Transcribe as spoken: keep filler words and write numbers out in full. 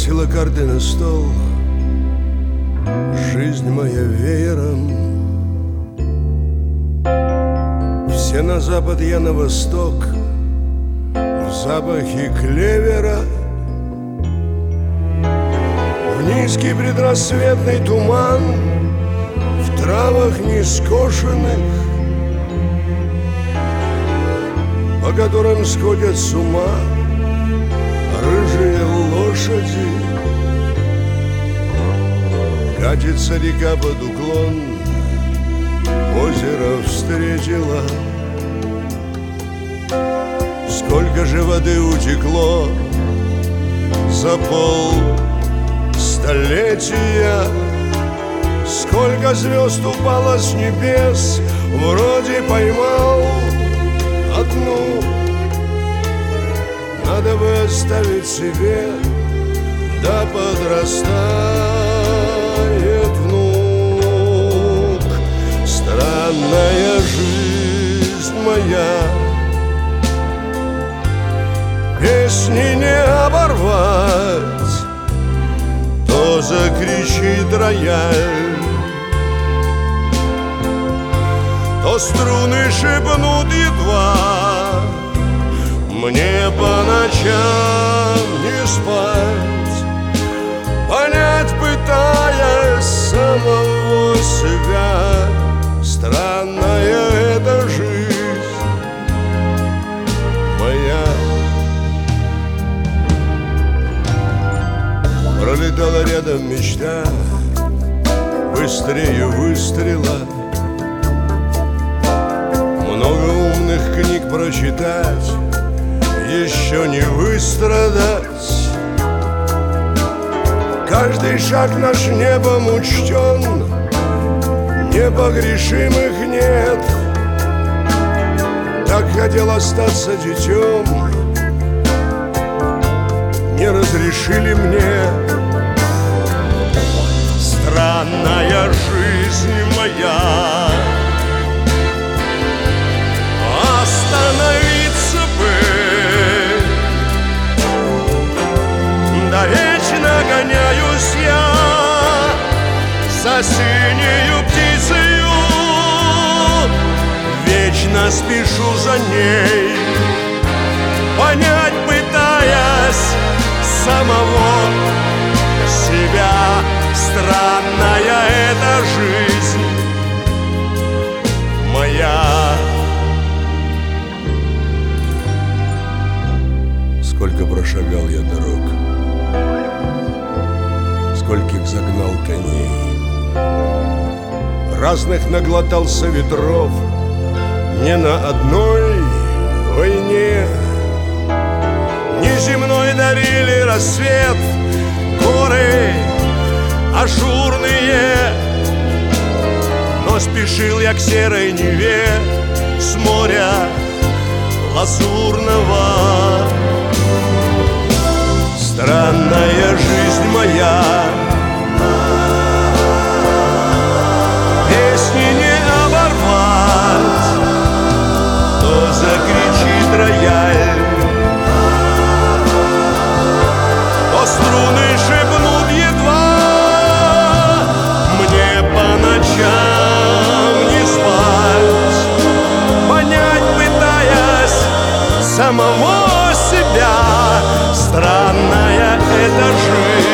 бросила карты на стол. Жизнь моя веером. Все на запад, я на восток. В запахе клевера, в низкий предрассветный туман, в травах нескошенных, по которым сходят с ума рыжие лошади. Катится река под уклон, озеро встретила. Сколько же воды утекло за пол столетия, сколько звезд упало с небес, вроде поймал одну. Надо бы оставить себе, да подрастает внук. Странная жизнь моя, песни не оборвать, то закричит рояль, то струны шепнут едва. Мне по ночам не спать, понять пытаясь самого себя. Странная эта жизнь моя. Пролетала рядом мечта, быстрее выстрела. Много умных книг прочитать, еще не выстрадать. Каждый шаг наш небом учтен, непогрешимых нет. Так хотел остаться детем, не разрешили мне. Странная жизнь моя, остановиться бы, да вечно гоняюсь я за синею птицею, вечно спешу за ней, понять пытаясь самого себя. Странная эта жизнь моя. Сколько прошагал я дорог, скольких загнал коней, разных наглотался ветров, не на одной войне. Неземной дарили рассвет горы ажурные, но спешил я к серой Неве с моря лазурного. Странная жизнь моя, песни не оборвать, то закричит рояль, то струны шепнут едва. Мне по ночам не спать, понять пытаясь самого себя. Странная эта жизнь